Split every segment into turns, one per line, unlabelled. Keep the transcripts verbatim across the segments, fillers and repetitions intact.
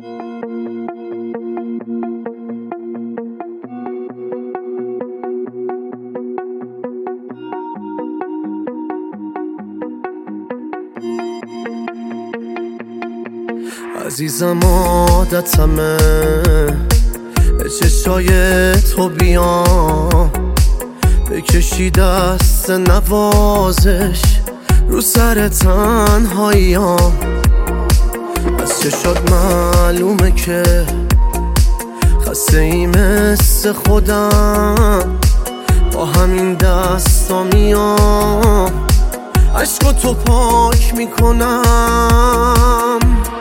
عزیزم عادتمه به چشای تو بیام، بکشی دست نوازش رو سر تنهاییام. از چشات معلومه که خسته ای مثل خودم، با همین دستا میام عشق تو پاک میکنم.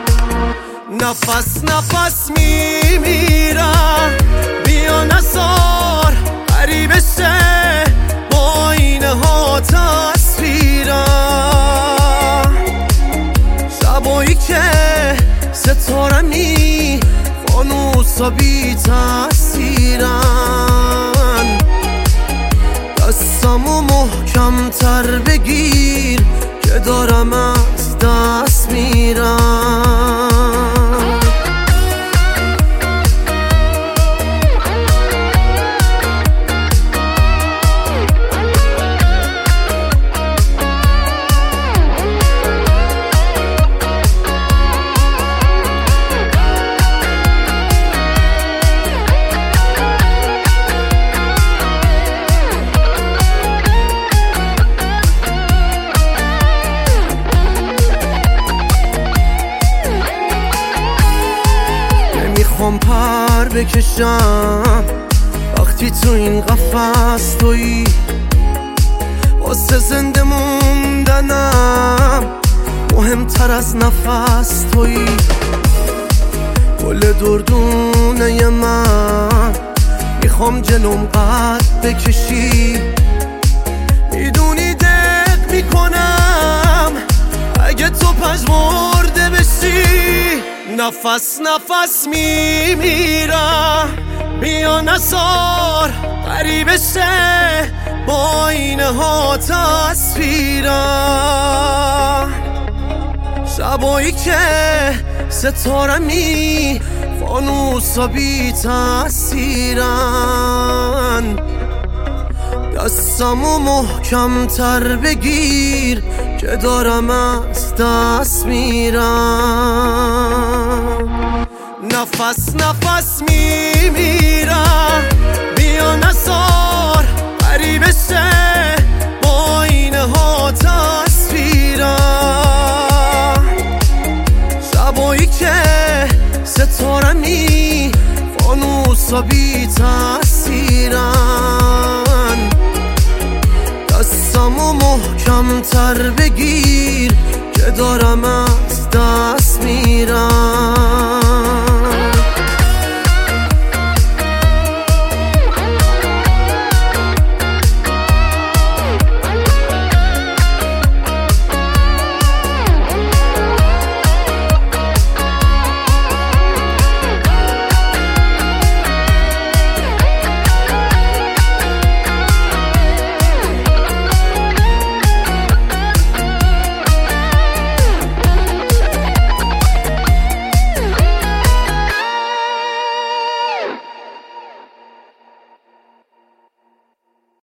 نفس نفس میمیرم، بیا نزار غریبه شه با اینه ها تصویرم. شبایی که ستارمی فانوسا بی تاثیرن، دستمو محکم تر بگیر که دارم از دست میرم. میخوام پر بکشم وقتی تو این قفس تویی، واسه زنده موندنم مهمتر از نفس تویی. گل دردونه من میخوام جلوم قد بکشی، میدونی دق میکنم اگه تو پژمرده بشی. نفس نفس میمیرم، بیا نزار غریبه شه با اینه ها تصویرم. شبایی که ستارمی فانوسا بی تاثیرن، دستمو محکم تر بگیر که دارم از دست میرم. نفس نفس میمیرم، بیا نزار غریبه شه با اینه ها تصویرم. شبایی که ستارمی فانوسا بی تاثیرن، دستمو محکم تر بگیر